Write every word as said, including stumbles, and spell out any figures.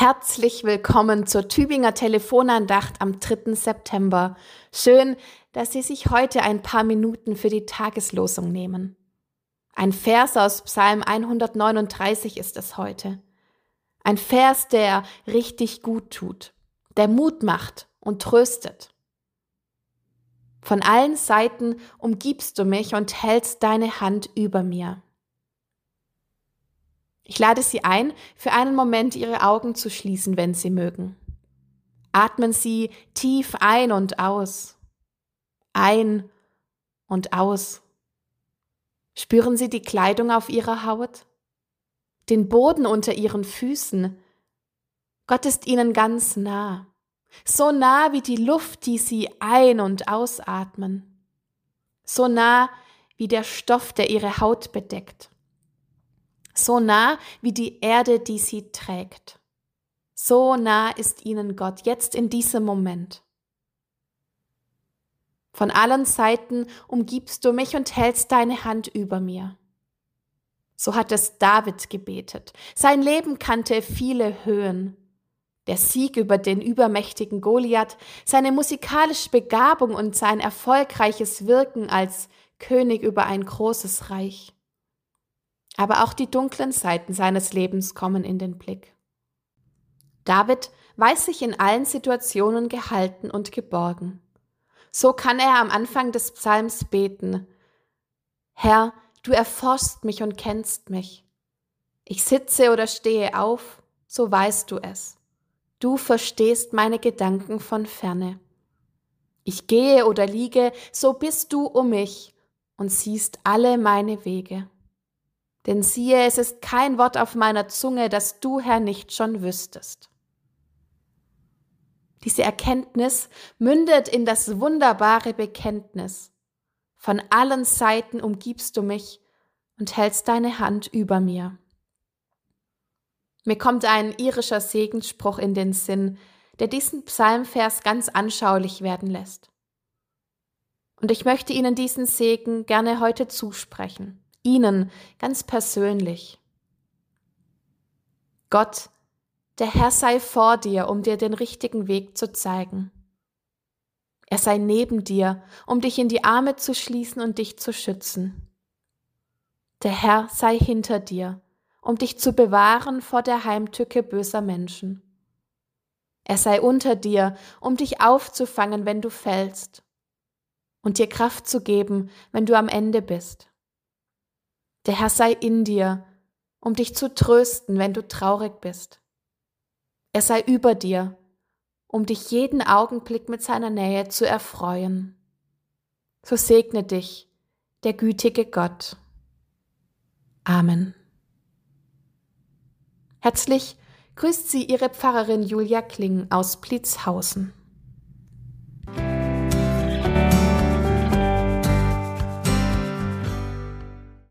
Herzlich willkommen zur Tübinger Telefonandacht am dritten September. Schön, dass Sie sich heute ein paar Minuten für die Tageslosung nehmen. Ein Vers aus Psalm hundertneununddreißig ist es heute. Ein Vers, der richtig gut tut, der Mut macht und tröstet. Von allen Seiten umgibst du mich und hältst deine Hand über mir. Ich lade Sie ein, für einen Moment Ihre Augen zu schließen, wenn Sie mögen. Atmen Sie tief ein und aus. Ein und aus. Spüren Sie die Kleidung auf Ihrer Haut? Den Boden unter Ihren Füßen? Gott ist Ihnen ganz nah. So nah wie die Luft, die Sie ein- und ausatmen. So nah wie der Stoff, der Ihre Haut bedeckt. So nah wie die Erde, die sie trägt. So nah ist ihnen Gott, jetzt in diesem Moment. Von allen Seiten umgibst du mich und hältst deine Hand über mir. So hat es David gebetet. Sein Leben kannte viele Höhen. Der Sieg über den übermächtigen Goliath, seine musikalische Begabung und sein erfolgreiches Wirken als König über ein großes Reich. Aber auch die dunklen Seiten seines Lebens kommen in den Blick. David weiß sich in allen Situationen gehalten und geborgen. So kann er am Anfang des Psalms beten: Herr, du erforschst mich und kennst mich. Ich sitze oder stehe auf, so weißt du es. Du verstehst meine Gedanken von ferne. Ich gehe oder liege, so bist du um mich und siehst alle meine Wege. Denn siehe, es ist kein Wort auf meiner Zunge, das du, Herr, nicht schon wüsstest. Diese Erkenntnis mündet in das wunderbare Bekenntnis: Von allen Seiten umgibst du mich und hältst deine Hand über mir. Mir kommt ein irischer Segensspruch in den Sinn, der diesen Psalmvers ganz anschaulich werden lässt. Und ich möchte Ihnen diesen Segen gerne heute zusprechen. Ihnen ganz persönlich. Gott, der Herr sei vor dir, um dir den richtigen Weg zu zeigen. Er sei neben dir, um dich in die Arme zu schließen und dich zu schützen. Der Herr sei hinter dir, um dich zu bewahren vor der Heimtücke böser Menschen. Er sei unter dir, um dich aufzufangen, wenn du fällst, und dir Kraft zu geben, wenn du am Ende bist. Der Herr sei in dir, um dich zu trösten, wenn du traurig bist. Er sei über dir, um dich jeden Augenblick mit seiner Nähe zu erfreuen. So segne dich der gütige Gott. Amen. Herzlich grüßt Sie Ihre Pfarrerin Julia Kling aus Pliezhausen.